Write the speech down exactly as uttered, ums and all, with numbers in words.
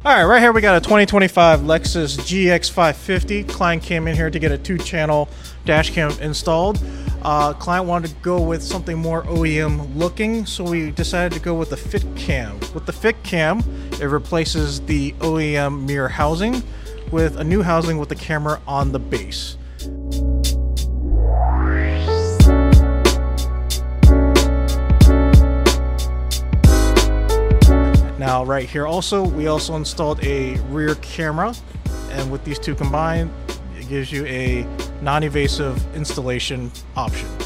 All right, right here we got a twenty twenty-five Lexus G X five fifty. Client came in here to get a two-channel dash cam installed. Uh, client wanted to go with something more O E M looking, so we decided to go with the Fit Cam. With the Fit Cam, it replaces the O E M mirror housing with a new housing with the camera on the base. Now right here also, we also installed a rear camera, and with these two combined, it gives you a non-invasive installation option.